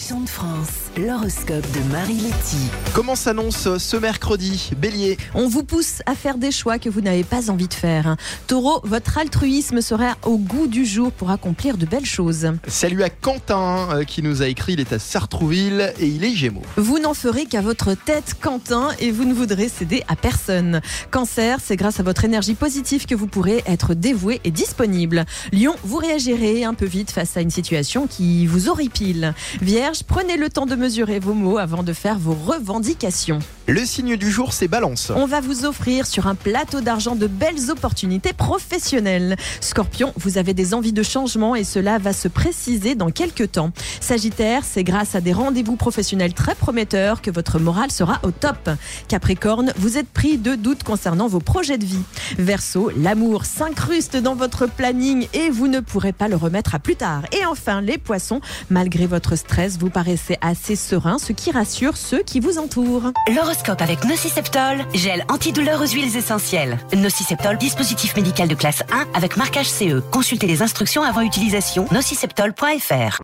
régions de France. L'horoscope de Marie Letty. Comment s'annonce ce mercredi, Bélier? On vous pousse à faire des choix que vous n'avez pas envie de faire. Taureau, votre altruisme sera au goût du jour pour accomplir de belles choses. Salut à Quentin qui nous a écrit, il est à Sartrouville et il est Gémeaux. Vous n'en ferez qu'à votre tête, Quentin, et vous ne voudrez céder à personne. Cancer, c'est grâce à votre énergie positive que vous pourrez être dévoué et disponible. Lion, vous réagirez un peu vite face à une situation qui vous horripile. Vierge, prenez le temps de mesurer vos mots avant de faire vos revendications. Le signe du jour, c'est Balance. On va vous offrir sur un plateau d'argent de belles opportunités professionnelles. Scorpion, vous avez des envies de changement et cela va se préciser dans quelques temps. Sagittaire, c'est grâce à des rendez-vous professionnels très prometteurs que votre morale sera au top. Capricorne, vous êtes pris de doutes concernant vos projets de vie. Verseau, l'amour s'incruste dans votre planning et vous ne pourrez pas le remettre à plus tard. Et enfin, les poissons, malgré votre stress, vous paraissez assez serein, ce qui rassure ceux qui vous entourent. L'horoscope avec Nociceptol, gel antidouleur aux huiles essentielles. Nociceptol, dispositif médical de classe 1 avec marquage CE. Consultez les instructions avant utilisation. Nociceptol.fr.